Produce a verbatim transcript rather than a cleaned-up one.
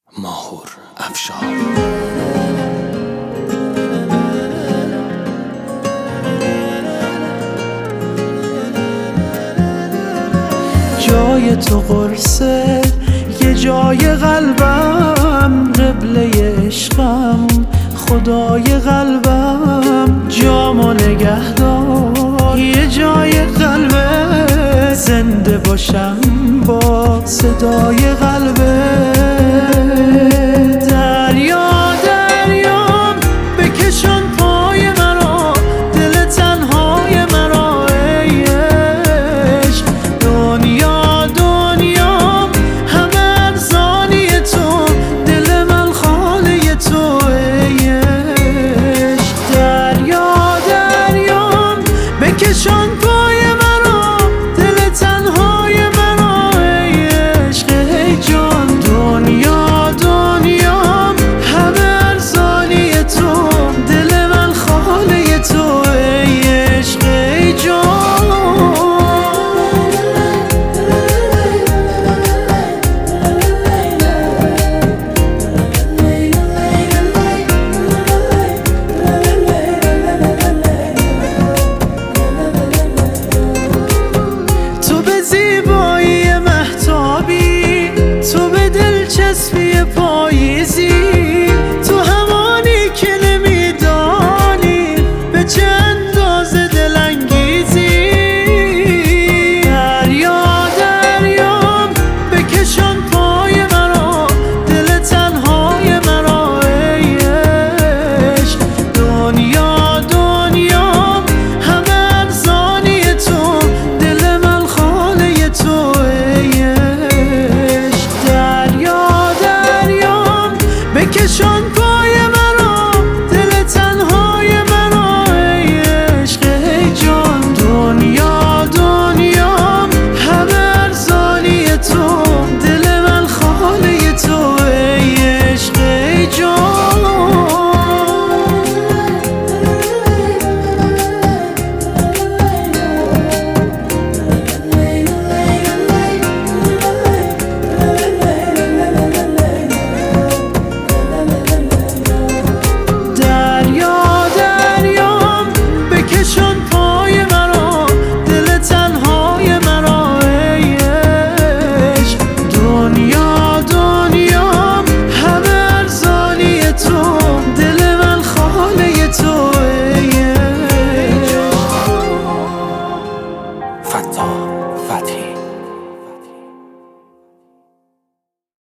ماهور افشار. جای تو قرصه، یه جای قلبم، قبله عشقم، خدای قلبم. جامو نگهدار، یه جای قلبه، زنده باشم با صدای قلبه. دریا دریام بکشان پای مرا، دل تنهای مرا ای عشق. دنیا دنیام همه ارزانی تو، دل من خاله تو ای عشق. دریا دریام بکشان پای مرا، دل تنهای مرا ای عشق ای جان. دنیا دنیام همه ارزانی تو، دل من خاله تو ای عشق ای جان. تو به زیبایی مهتابی، تو به دلچسبی پاییزی،